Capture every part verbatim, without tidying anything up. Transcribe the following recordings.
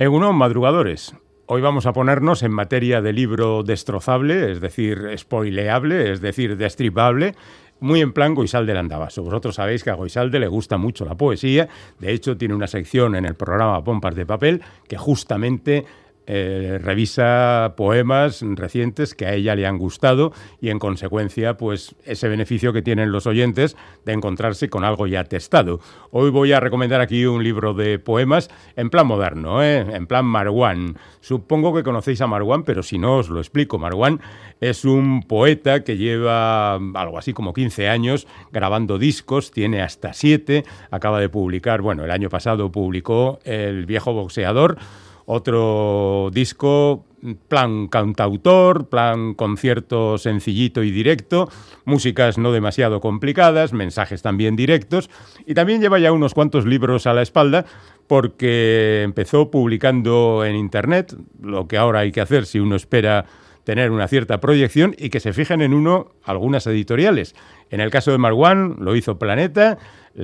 Egunon, madrugadores. Hoy vamos a ponernos en materia de libro destrozable, es decir, spoileable, es decir, destripable, muy en plan Goizalde Landavaso. Vosotros sabéis que a Goizalde le gusta mucho la poesía. De hecho, tiene una sección en el programa Pompas de Papel que justamente eh, revisa poemas recientes que a ella le han gustado y, en consecuencia, pues ese beneficio que tienen los oyentes de encontrarse con algo ya testado. Hoy voy a recomendar aquí un libro de poemas en plan moderno, ¿eh? En plan Marwan. Supongo que conocéis a Marwan, pero si no os lo explico. Marwan es un poeta que lleva algo así como quince años grabando discos, tiene hasta siete, acaba de publicar, bueno, el año pasado publicó El viejo boxeador, otro disco, plan cantautor, plan concierto sencillito y directo, músicas no demasiado complicadas, mensajes también directos, y también lleva ya unos cuantos libros a la espalda porque empezó publicando en internet, lo que ahora hay que hacer si uno espera tener una cierta proyección, y que se fijen en uno algunas editoriales. En el caso de Marwan lo hizo Planeta,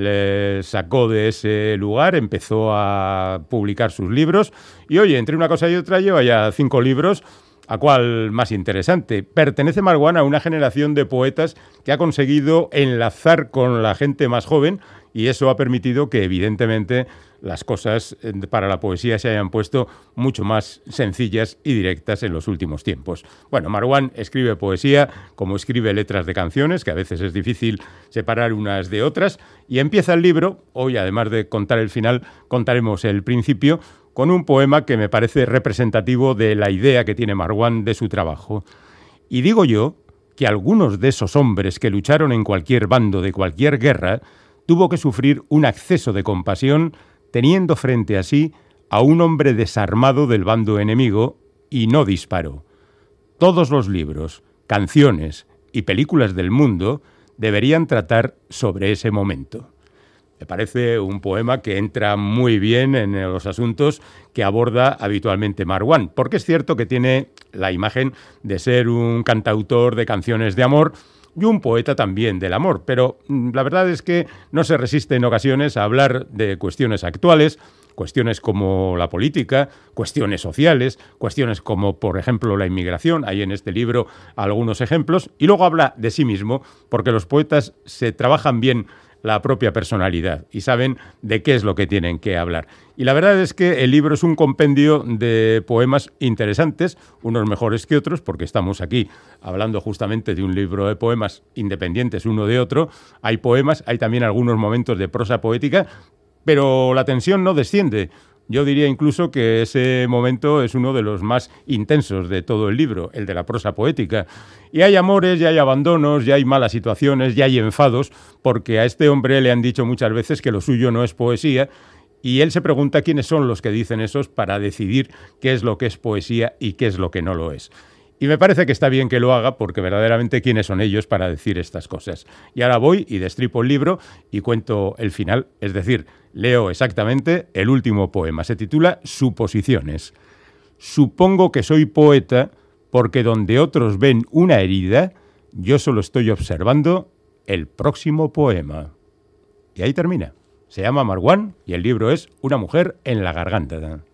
le sacó de ese lugar, empezó a publicar sus libros y, oye, entre una cosa y otra lleva ya cinco libros. ¿A cuál más interesante? Pertenece Marwan a una generación de poetas que ha conseguido enlazar con la gente más joven, y eso ha permitido que, evidentemente, las cosas para la poesía se hayan puesto mucho más sencillas y directas en los últimos tiempos. Bueno, Marwan escribe poesía como escribe letras de canciones, que a veces es difícil separar unas de otras, y empieza el libro. Hoy, además de contar el final, contaremos el principio, con un poema que me parece representativo de la idea que tiene Marwan de su trabajo. Y digo yo que algunos de esos hombres que lucharon en cualquier bando de cualquier guerra tuvo que sufrir un acceso de compasión teniendo frente a sí a un hombre desarmado del bando enemigo y no disparó. Todos los libros, canciones y películas del mundo deberían tratar sobre ese momento. Me parece un poema que entra muy bien en los asuntos que aborda habitualmente Marwan, porque es cierto que tiene la imagen de ser un cantautor de canciones de amor y un poeta también del amor, pero la verdad es que no se resiste en ocasiones a hablar de cuestiones actuales, cuestiones como la política, cuestiones sociales, cuestiones como, por ejemplo, la inmigración. Hay en este libro algunos ejemplos, y luego habla de sí mismo, porque los poetas se trabajan bien la propia personalidad y saben de qué es lo que tienen que hablar. Y la verdad es que el libro es un compendio de poemas interesantes, unos mejores que otros, porque estamos aquí hablando justamente de un libro de poemas independientes uno de otro. Hay poemas, hay también algunos momentos de prosa poética, pero la tensión no desciende. Yo diría incluso que ese momento es uno de los más intensos de todo el libro, el de la prosa poética. Y hay amores, ya hay abandonos, ya hay malas situaciones, ya hay enfados, porque a este hombre le han dicho muchas veces que lo suyo no es poesía, y él se pregunta quiénes son los que dicen esos para decidir qué es lo que es poesía y qué es lo que no lo es. Y me parece que está bien que lo haga, porque verdaderamente quiénes son ellos para decir estas cosas. Y ahora voy y destripo el libro y cuento el final, es decir, leo exactamente el último poema. Se titula Suposiciones. Supongo que soy poeta porque donde otros ven una herida, yo solo estoy observando el próximo poema. Y ahí termina. Se llama Marwan y el libro es Una mujer en la garganta.